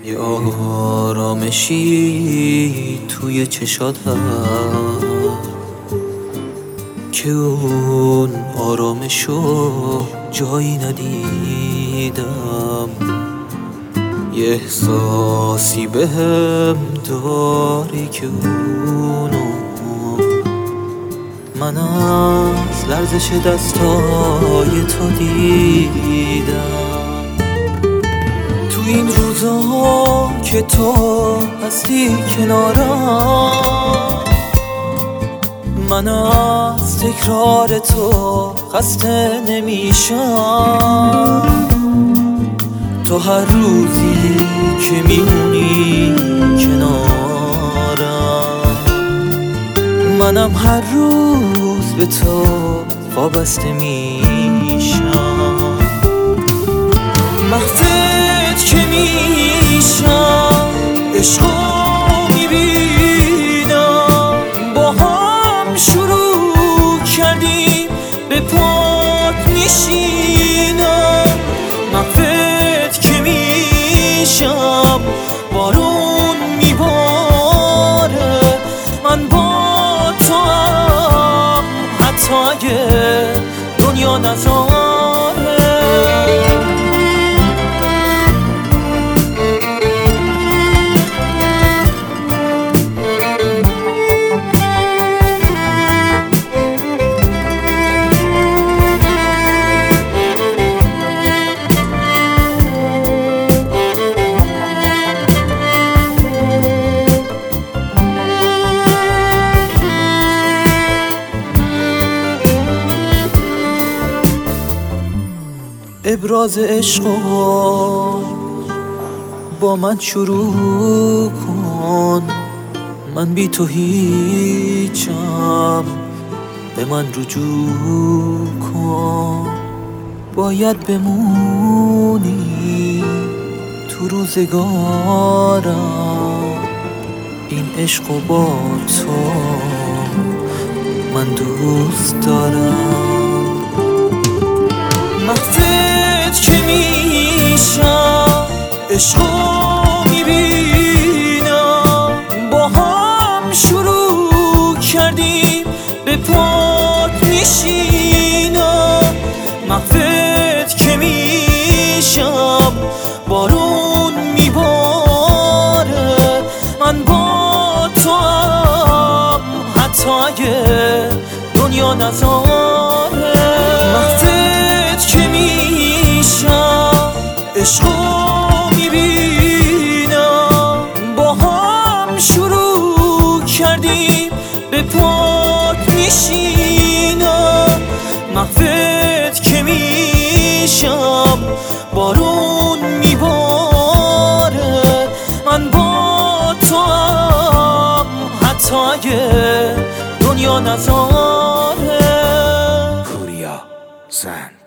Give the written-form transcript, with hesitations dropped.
یه آرامشی توی چشات هست که اون آرامشو جایی ندیدم. یه احساسی بهم داری که اونو من از لرزش دستای تو دیدم. تو این روزا که تو هستی کنارم، من از تکرار تو خسته نمیشم. تو هر روزی که میمونی کنارم، منم هر روز به تو وابسته میشم. محفت که میشم عشقو میبینم، با هم شروع کردیم به پات میشینم. محفت که میشم بارون میباره، من با تو هم حتی اگه دنیا نذاره. ابراز عشقو با من شروع کن، من بی تو هیچم، به من رجوع کن. باید بمونی تو روزگارم، این عشقو با تو من دوست دارم. محفت که میشم عشقو میبینم، با هم شروع کردیم به پات میشینم. محفت که میشم بارون میباره، من با تو هم حتی اگه دنیا نذاره. محفت که میشم عشقو میبینم، با هم شروع کردیم به پات میشینم. محفت که میشم بارون میباره، من با تو هم حتی اگه دنیا نذاره. پوریا زن